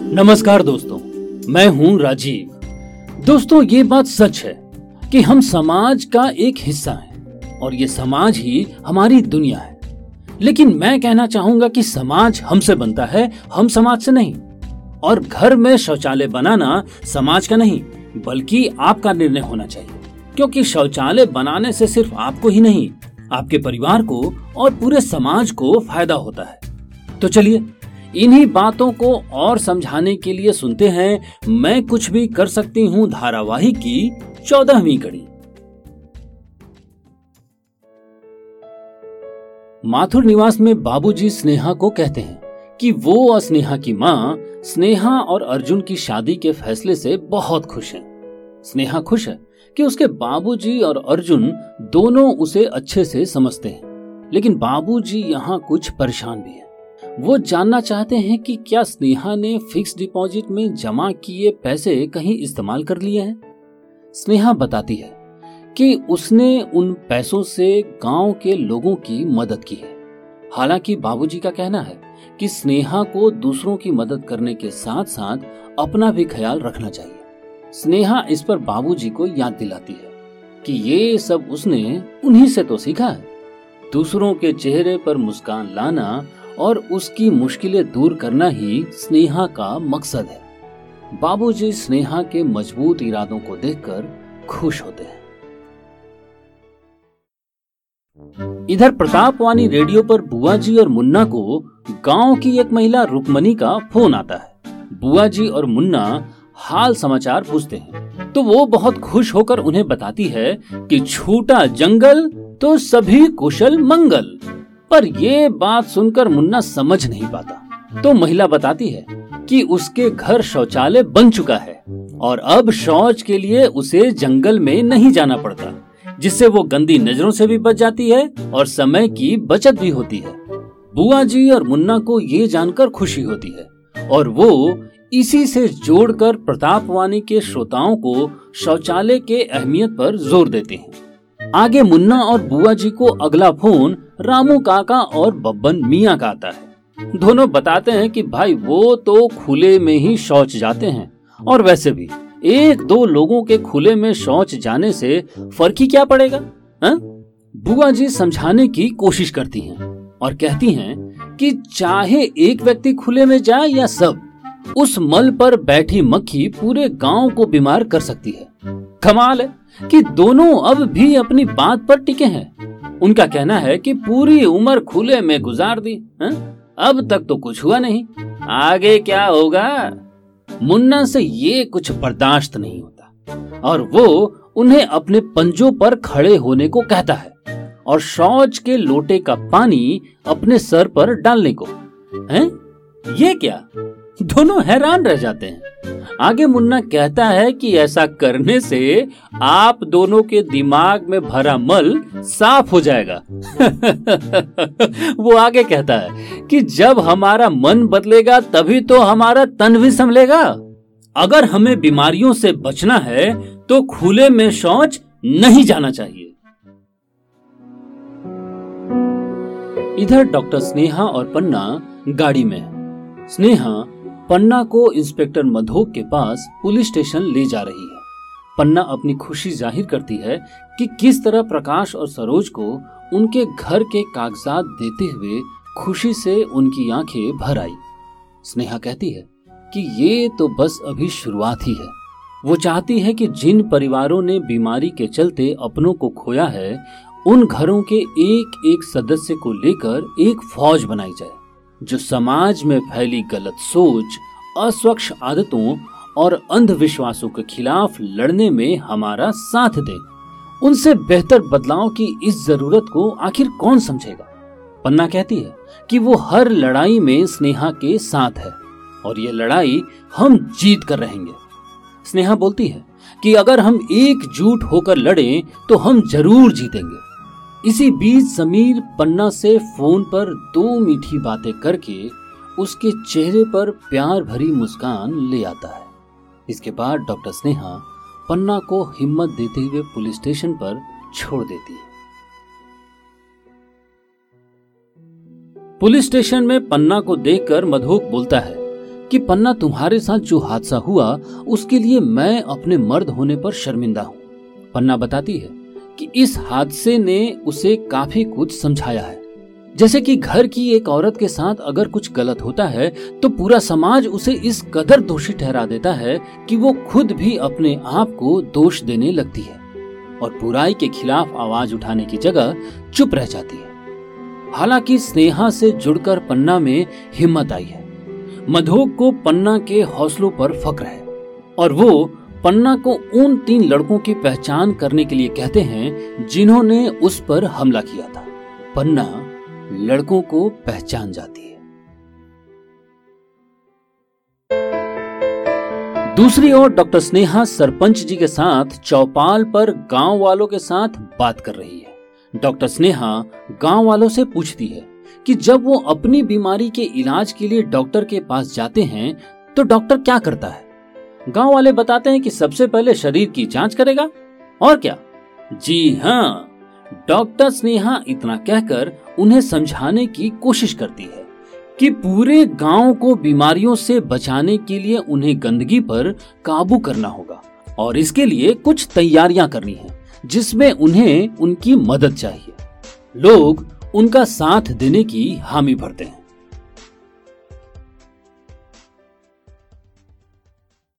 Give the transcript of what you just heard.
नमस्कार दोस्तों, मैं हूं राजीव। दोस्तों, ये बात सच है कि हम समाज का एक हिस्सा हैं और ये समाज ही हमारी दुनिया है। लेकिन मैं कहना चाहूंगा कि समाज हमसे बनता है, हम समाज से नहीं। और घर में शौचालय बनाना समाज का नहीं बल्कि आपका निर्णय होना चाहिए, क्योंकि शौचालय बनाने से सिर्फ आपको ही नहीं, आपके परिवार को और पूरे समाज को फायदा होता है। तो चलिए इन्हीं बातों को और समझाने के लिए सुनते हैं मैं कुछ भी कर सकती हूँ धारावाहिक की 14वीं कड़ी। माथुर निवास में बाबूजी स्नेहा को कहते हैं कि वो और स्नेहा की माँ स्नेहा और अर्जुन की शादी के फैसले से बहुत खुश हैं। स्नेहा खुश है कि उसके बाबूजी और अर्जुन दोनों उसे अच्छे से समझते हैं, लेकिन बाबूजी यहाँ कुछ परेशान भी हैं। वो जानना चाहते हैं कि क्या स्नेहा ने फिक्स डिपॉजिट में जमा किए पैसे कहीं इस्तेमाल कर लिए हैं। स्नेहा बताती है कि उसने उन पैसों से गांव के लोगों की मदद की है। हालांकि बाबूजी का कहना है कि स्नेहा को दूसरों की मदद करने के साथ साथ अपना भी ख्याल रखना चाहिए। स्नेहा इस पर बाबूजी को याद दिलाती है कि ये सब उसने उन्हीं से तो सीखा है। दूसरों के चेहरे पर मुस्कान लाना और उसकी मुश्किलें दूर करना ही स्नेहा का मकसद है। बाबूजी स्नेहा के मजबूत इरादों को देखकर खुश होते हैं। इधर प्रतापवानी रेडियो पर बुआ जी और मुन्ना को गांव की एक महिला रुक्मणी का फोन आता है। बुआ जी और मुन्ना हाल समाचार पूछते हैं तो वो बहुत खुश होकर उन्हें बताती है कि छूटा जंगल तो सभी कुशल मंगल। पर ये बात सुनकर मुन्ना समझ नहीं पाता, तो महिला बताती है कि उसके घर शौचालय बन चुका है और अब शौच के लिए उसे जंगल में नहीं जाना पड़ता, जिससे वो गंदी नजरों से भी बच जाती है और समय की बचत भी होती है। बुआ जी और मुन्ना को ये जानकर खुशी होती है और वो इसी से जोड़कर प्रतापवानी के श्रोताओं को शौचालय के अहमियत पर जोर देते हैं। आगे मुन्ना और बुआ जी को अगला फोन रामू काका और बब्बन मियाँ का आता है। दोनों बताते हैं कि भाई वो तो खुले में ही शौच जाते हैं और वैसे भी एक दो लोगों के खुले में शौच जाने से फर्क ही क्या पड़ेगा। बुआ जी समझाने की कोशिश करती हैं और कहती हैं कि चाहे एक व्यक्ति खुले में जाए या सब, उस मल पर बैठी मक्खी पूरे गांव को बीमार कर सकती है। कमाल है कि दोनों अब भी अपनी बात पर टिके हैं। उनका कहना है कि पूरी उम्र खुले में गुजार दी, अब तक तो कुछ हुआ नहीं, आगे क्या होगा। मुन्ना से ये कुछ बर्दाश्त नहीं होता और वो उन्हें अपने पंजों पर खड़े होने को कहता है और शौच के लोटे का पानी अपने सर पर डालने को। हैं? ये क्या? दोनों हैरान रह जाते हैं। आगे मुन्ना कहता है कि ऐसा करने से आप दोनों के दिमाग में भरा मल साफ हो जाएगा। वो आगे कहता है कि जब हमारा मन बदलेगा तभी तो हमारा तन भी संभलेगा। अगर हमें बीमारियों से बचना है तो खुले में शौच नहीं जाना चाहिए। इधर डॉक्टर स्नेहा और पन्ना गाड़ी में है। स्नेहा पन्ना को इंस्पेक्टर मधोक के पास पुलिस स्टेशन ले जा रही है। पन्ना अपनी खुशी जाहिर करती है कि किस तरह प्रकाश और सरोज को उनके घर के कागजात देते हुए खुशी से उनकी आंखें भर आई। स्नेहा कहती है कि ये तो बस अभी शुरुआत ही है। वो चाहती है कि जिन परिवारों ने बीमारी के चलते अपनों को खोया है, उन घरों के एक एक सदस्य को लेकर एक फौज बनाई जाए जो समाज में फैली गलत सोच, अस्वच्छ आदतों और अंधविश्वासों के खिलाफ लड़ने में हमारा साथ दे। उनसे बेहतर बदलाव की इस जरूरत को आखिर कौन समझेगा। पन्ना कहती है कि वो हर लड़ाई में स्नेहा के साथ है और ये लड़ाई हम जीत कर रहेंगे। स्नेहा बोलती है कि अगर हम एकजुट होकर लड़ें तो हम जरूर जीतेंगे। इसी बीच समीर पन्ना से फोन पर 2 मीठी बातें करके उसके चेहरे पर प्यार भरी मुस्कान ले आता है। इसके बाद डॉक्टर स्नेहा पन्ना को हिम्मत देते हुए पुलिस स्टेशन पर छोड़ देती है। पुलिस स्टेशन में पन्ना को देखकर मधोक बोलता है कि पन्ना, तुम्हारे साथ जो हादसा हुआ उसके लिए मैं अपने मर्द होने पर शर्मिंदा हूँ। पन्ना बताती है कि इस हादसे ने उसे काफी कुछ समझाया है, जैसे कि घर की एक औरत के साथ अगर कुछ गलत होता है तो पूरा समाज उसे इस कदर दोषी ठहरा देता है कि वो खुद भी अपने आप को दोष देने लगती है और बुराई के खिलाफ आवाज उठाने की जगह चुप रह जाती है। हालांकि स्नेहा से जुड़कर पन्ना में हिम्मत आई है। मधोक को पन्ना के हौसलों पर फक्र है और वो पन्ना को उन 3 लड़कों की पहचान करने के लिए कहते हैं जिन्होंने उस पर हमला किया था। पन्ना लड़कों को पहचान जाती है। दूसरी ओर डॉक्टर स्नेहा सरपंच जी के साथ चौपाल पर गांव वालों के साथ बात कर रही है। डॉक्टर स्नेहा गांव वालों से पूछती है कि जब वो अपनी बीमारी के इलाज के लिए डॉक्टर के पास जाते हैं तो डॉक्टर क्या करता है। गांव वाले बताते हैं कि सबसे पहले शरीर की जांच करेगा और क्या। जी हाँ, डॉक्टर स्नेहा इतना कहकर उन्हें समझाने की कोशिश करती है कि पूरे गांव को बीमारियों से बचाने के लिए उन्हें गंदगी पर काबू करना होगा और इसके लिए कुछ तैयारियां करनी है जिसमें उन्हें उनकी मदद चाहिए। लोग उनका साथ देने की हामी भरते हैं।